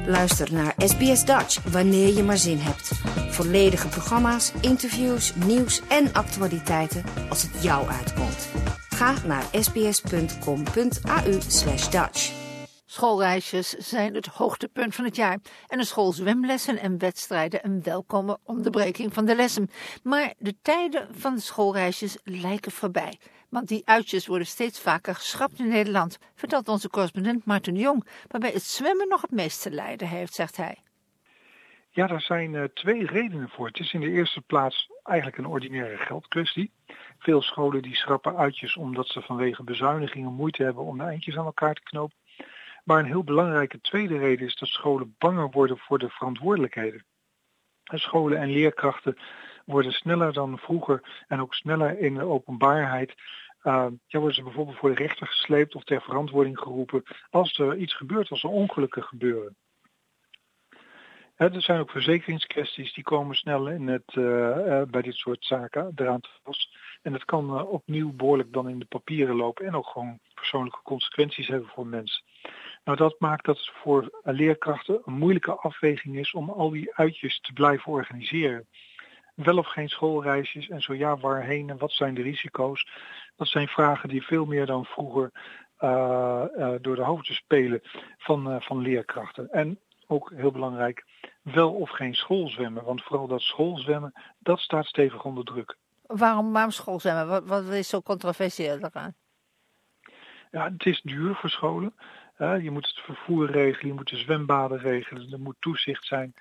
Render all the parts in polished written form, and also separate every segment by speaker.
Speaker 1: Luister naar SBS Dutch wanneer je maar zin hebt. Volledige programma's, interviews, nieuws en actualiteiten als het jou uitkomt. Ga naar sbs.com.au/Dutch.
Speaker 2: Schoolreisjes zijn het hoogtepunt van het jaar en de schoolzwemlessen en wedstrijden een welkome onderbreking van de lessen. Maar de tijden van de schoolreisjes lijken voorbij, want die uitjes worden steeds vaker geschrapt in Nederland, vertelt onze correspondent Maarten de Jong, waarbij het zwemmen nog het meest te lijden heeft, zegt hij.
Speaker 3: Ja, daar zijn twee redenen voor. Het is in de eerste plaats eigenlijk een ordinaire geldkwestie. Veel scholen die schrappen uitjes omdat ze vanwege bezuinigingen moeite hebben om de eindjes aan elkaar te knopen. Maar een heel belangrijke tweede reden is dat scholen banger worden voor de verantwoordelijkheden. Scholen en leerkrachten worden sneller dan vroeger en ook sneller in de openbaarheid. Worden ze bijvoorbeeld voor de rechter gesleept of ter verantwoording geroepen als er iets gebeurt, als er ongelukken gebeuren. Er zijn ook verzekeringskwesties die komen snel bij dit soort zaken eraan te pas. En dat kan opnieuw behoorlijk dan in de papieren lopen en ook gewoon persoonlijke consequenties hebben voor mensen. Nou, dat maakt dat het voor leerkrachten een moeilijke afweging is om al die uitjes te blijven organiseren. Wel of geen schoolreisjes en zo ja, waarheen en wat zijn de risico's? Dat zijn vragen die veel meer dan vroeger door de hoofden spelen van leerkrachten. En ook heel belangrijk, wel of geen schoolzwemmen. Want vooral dat schoolzwemmen, dat staat stevig onder druk.
Speaker 2: Waarom schoolzwemmen? Wat is zo controversieel daaraan?
Speaker 3: Ja, het is duur voor scholen. Je moet het vervoer regelen, je moet de zwembaden regelen, er moet toezicht zijn.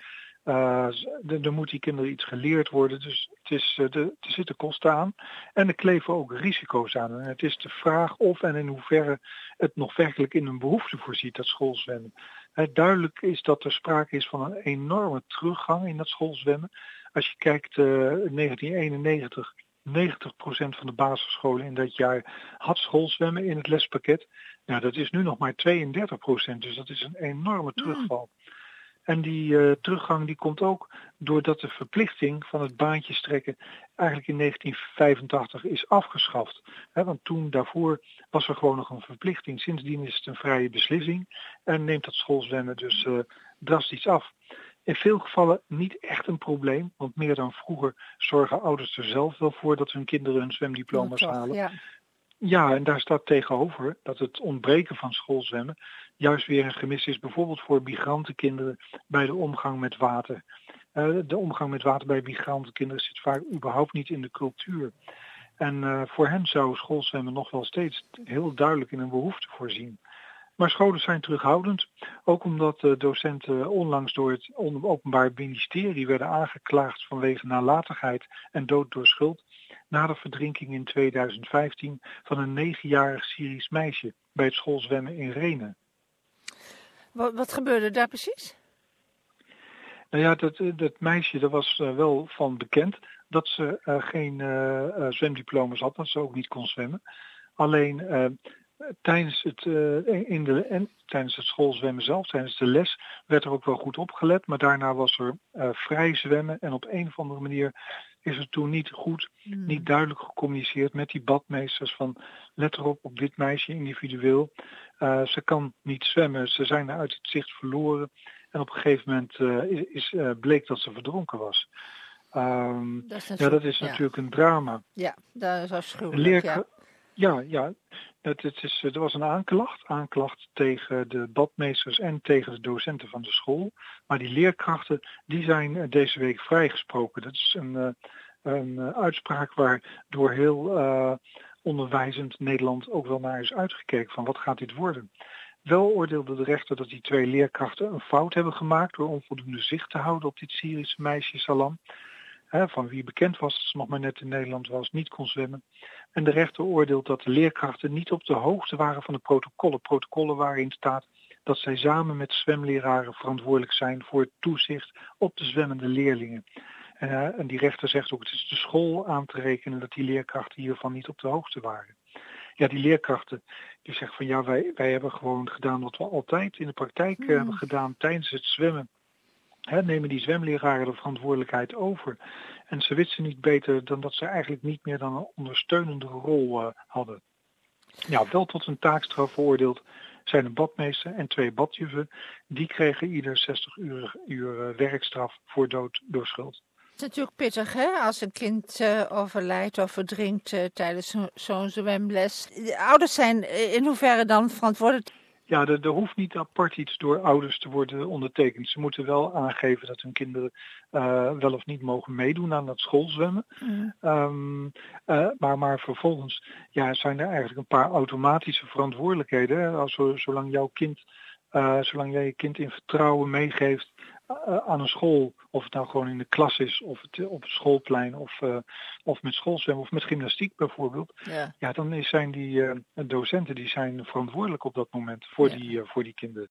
Speaker 3: Er moet die kinderen iets geleerd worden, dus er zitten kosten aan. En er kleven ook risico's aan. En het is de vraag of en in hoeverre het nog werkelijk in een behoefte voorziet, dat schoolzwemmen. Duidelijk is dat er sprake is van een enorme teruggang in dat schoolzwemmen. Als je kijkt, 1991, 90% van de basisscholen in dat jaar had schoolzwemmen in het lespakket. Nou, dat is nu nog maar 32%, dus dat is een enorme terugval. En die teruggang die komt ook doordat de verplichting van het baantjes trekken eigenlijk in 1985 is afgeschaft. Want toen daarvoor was er gewoon nog een verplichting. Sindsdien is het een vrije beslissing en neemt dat schoolzwemmen dus drastisch af. In veel gevallen niet echt een probleem, want meer dan vroeger zorgen ouders er zelf wel voor dat hun kinderen hun zwemdiploma's halen.
Speaker 2: Ja.
Speaker 3: Ja, en daar staat tegenover dat het ontbreken van schoolzwemmen juist weer een gemis is, bijvoorbeeld voor migrantenkinderen bij de omgang met water. De omgang met water bij migrantenkinderen zit vaak überhaupt niet in de cultuur. En voor hen zou schoolzwemmen nog wel steeds heel duidelijk in een behoefte voorzien. Maar scholen zijn terughoudend, ook omdat docenten onlangs door het Openbaar Ministerie werden aangeklaagd vanwege nalatigheid en dood door schuld na de verdrinking in 2015 van een 9-jarig Syrisch meisje bij het schoolzwemmen in Rhenen.
Speaker 2: Wat gebeurde daar precies?
Speaker 3: Nou ja, dat meisje, daar was wel van bekend dat ze geen zwemdiploma's had, dat ze ook niet kon zwemmen. Alleen tijdens het schoolzwemmen zelf, tijdens de les, werd er ook wel goed opgelet. Maar daarna was er vrij zwemmen en op een of andere manier is het toen niet goed, niet duidelijk gecommuniceerd met die badmeesters van let erop op dit meisje individueel. Ze kan niet zwemmen, ze zijn uit het zicht verloren en op een gegeven moment bleek dat ze verdronken was. Dat is natuurlijk een drama.
Speaker 2: Ja, dat is afschuwelijk.
Speaker 3: Er was een aanklacht tegen de badmeesters en tegen de docenten van de school. Maar die leerkrachten die zijn deze week vrijgesproken. Dat is een uitspraak waar door heel onderwijzend Nederland ook wel naar is uitgekeken van wat gaat dit worden. Wel oordeelde de rechter dat die twee leerkrachten een fout hebben gemaakt door onvoldoende zicht te houden op dit Syrische meisje Salam. Van wie bekend was dat ze nog maar net in Nederland was, niet kon zwemmen. En de rechter oordeelt dat de leerkrachten niet op de hoogte waren van de protocollen. Protocollen waarin staat dat zij samen met zwemleraren verantwoordelijk zijn voor het toezicht op de zwemmende leerlingen. En die rechter zegt ook, het is de school aan te rekenen dat die leerkrachten hiervan niet op de hoogte waren. Ja, die leerkrachten die zeggen van ja, wij hebben gewoon gedaan wat we altijd in de praktijk hebben gedaan tijdens het zwemmen. Nemen die zwemleraren de verantwoordelijkheid over. En ze wisten niet beter dan dat ze eigenlijk niet meer dan een ondersteunende rol hadden. Ja, wel tot een taakstraf veroordeeld zijn een badmeester en 2 badjuffen. Die kregen ieder 60 uur werkstraf voor dood door schuld.
Speaker 2: Het is natuurlijk pittig, hè, als een kind overlijdt of verdrinkt tijdens zo'n zwemles. De ouders zijn in hoeverre dan verantwoordelijk?
Speaker 3: Ja, er hoeft niet apart iets door ouders te worden ondertekend. Ze moeten wel aangeven dat hun kinderen wel of niet mogen meedoen aan dat schoolzwemmen. Maar vervolgens zijn er eigenlijk een paar automatische verantwoordelijkheden. Hè? Zolang jij je kind in vertrouwen meegeeft aan een school, of het nou gewoon in de klas is, of het op het schoolplein, of met schoolzwemmen, of met gymnastiek bijvoorbeeld. Dan zijn die docenten die zijn verantwoordelijk op dat moment voor die kinderen.